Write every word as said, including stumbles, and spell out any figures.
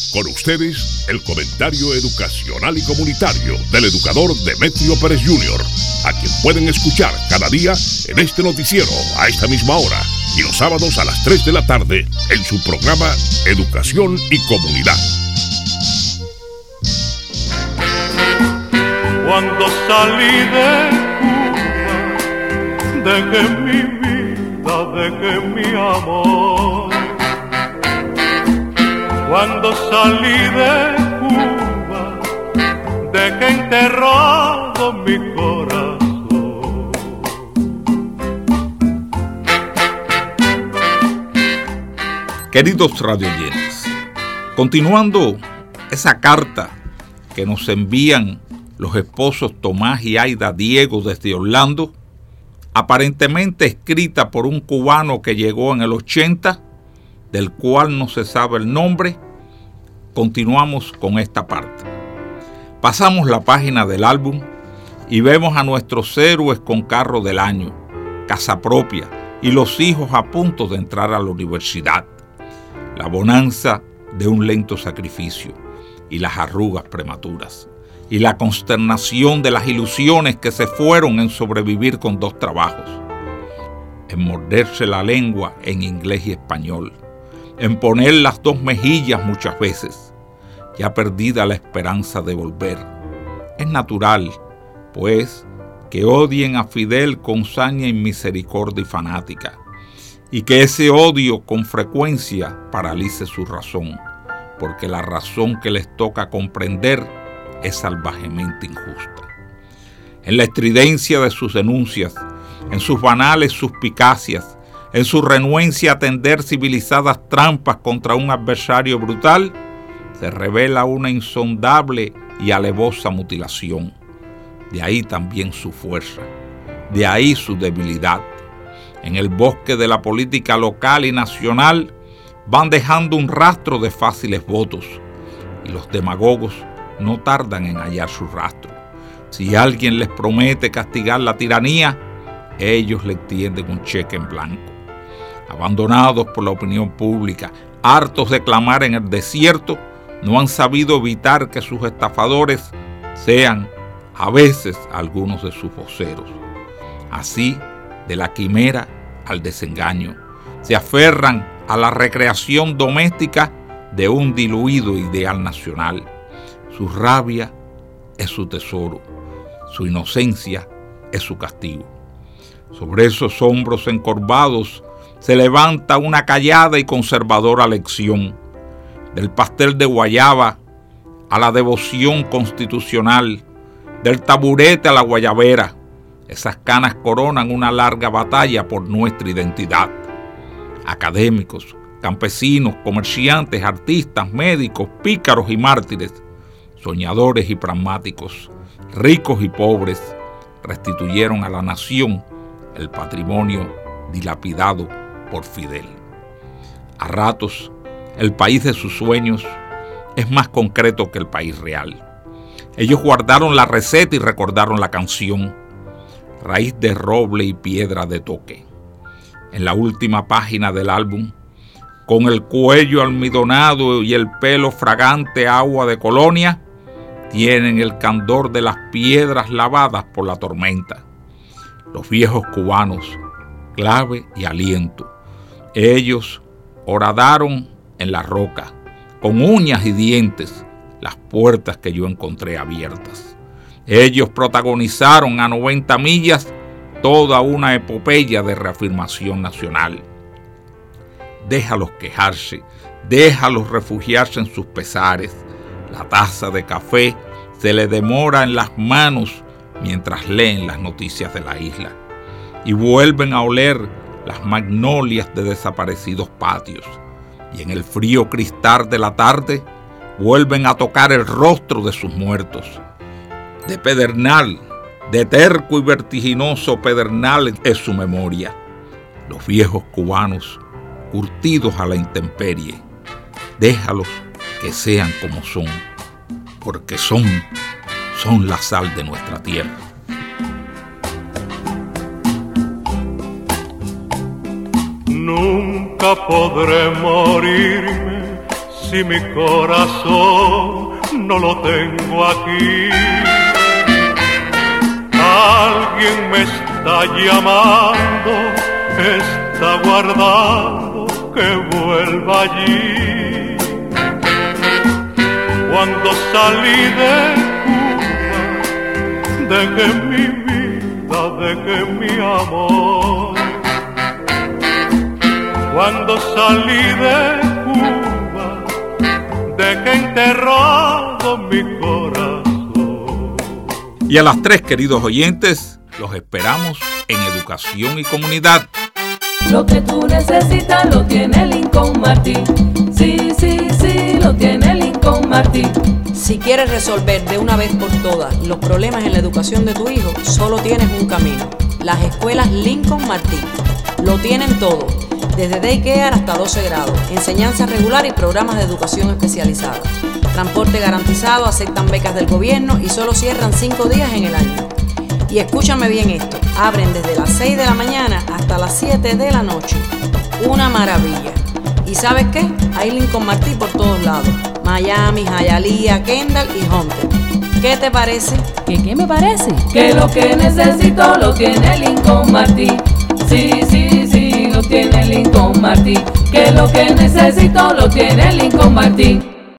Con ustedes, el comentario educacional y comunitario del educador Demetrio Pérez junior, a quien pueden escuchar cada día en este noticiero a esta misma hora y los sábados a las tres de la tarde en su programa Educación y Comunidad. Cuando salí de Cuba, dejé mi vida, dejé mi amor. Cuando salí de Cuba, dejé enterrado mi corazón. Queridos radioyentes, continuando esa carta que nos envían los esposos Tomás y Aida Diego desde Orlando, aparentemente escrita por un cubano que llegó en el ochenta, del cual no se sabe el nombre, continuamos con esta parte. Pasamos la página del álbum y vemos a nuestros héroes con carro del año, casa propia y los hijos a punto de entrar a la universidad. La bonanza de un lento sacrificio y las arrugas prematuras y la consternación de las ilusiones que se fueron en sobrevivir con dos trabajos, en morderse la lengua en inglés y español, en poner las dos mejillas muchas veces, ya perdida la esperanza de volver. Es natural, pues, que odien a Fidel con saña y misericordia y fanática, y que ese odio con frecuencia paralice su razón, porque la razón que les toca comprender es salvajemente injusta. En la estridencia de sus denuncias, en sus banales suspicacias, en su renuencia a tender civilizadas trampas contra un adversario brutal, se revela una insondable y alevosa mutilación. De ahí también su fuerza, de ahí su debilidad. En el bosque de la política local y nacional van dejando un rastro de fáciles votos, y los demagogos no tardan en hallar su rastro. Si alguien les promete castigar la tiranía, ellos le extienden un cheque en blanco. Abandonados por la opinión pública, hartos de clamar en el desierto, no han sabido evitar que sus estafadores sean a veces algunos de sus voceros. Así, de la quimera al desengaño, se aferran a la recreación doméstica de un diluido ideal nacional. Su rabia es su tesoro, su inocencia es su castigo. Sobre esos hombros encorvados se levanta una callada y conservadora lección. Del pastel de guayaba a la devoción constitucional, del taburete a la guayabera, esas canas coronan una larga batalla por nuestra identidad. Académicos, campesinos, comerciantes, artistas, médicos, pícaros y mártires, soñadores y pragmáticos, ricos y pobres, restituyeron a la nación el patrimonio dilapidado por Fidel. A ratos, el país de sus sueños es más concreto que el país real. Ellos guardaron la receta y recordaron la canción, raíz de roble y piedra de toque. En la última página del álbum, con el cuello almidonado y el pelo fragante agua de colonia, tienen el candor de las piedras lavadas por la tormenta. Los viejos cubanos, clave y aliento. Ellos horadaron en la roca, con uñas y dientes, las puertas que yo encontré abiertas. Ellos protagonizaron a noventa millas toda una epopeya de reafirmación nacional. Déjalos quejarse, déjalos refugiarse en sus pesares. La taza de café se le demora en las manos mientras leen las noticias de la isla y vuelven a oler las magnolias de desaparecidos patios, y en el frío cristal de la tarde vuelven a tocar el rostro de sus muertos. De pedernal, de terco y vertiginoso pedernal es su memoria. Los viejos cubanos curtidos a la intemperie, déjalos que sean como son, porque son, son la sal de nuestra tierra. Nunca podré morirme si mi corazón no lo tengo aquí. Alguien me está llamando, está guardando que vuelva allí. Cuando salí de Cuba, dejé mi vida, dejé mi amor. Cuando salí de Cuba, dejé enterrado mi corazón. Y a las tres, queridos oyentes, los esperamos en Educación y Comunidad. Lo que tú necesitas lo tiene Lincoln Martí. Sí, sí, sí, lo tiene Lincoln Martí. Si quieres resolver de una vez por todas los problemas en la educación de tu hijo, solo tienes un camino: las escuelas Lincoln Martí. Lo tienen todo, desde daycare hasta doce grados, enseñanza regular y programas de educación especializada. Transporte garantizado, aceptan becas del gobierno y solo cierran cinco días en el año. Y escúchame bien esto, abren desde las seis de la mañana hasta las siete de la noche. Una maravilla. ¿Y sabes qué? Hay Lincoln Martí por todos lados: Miami, Hialeah, Kendall y Hunter. ¿Qué te parece? ¿Qué qué me parece? Que lo que necesito lo tiene Lincoln Martí. Sí, sí, sí, lo tiene Lincoln Martí. Que lo que necesito lo tiene Lincoln Martí.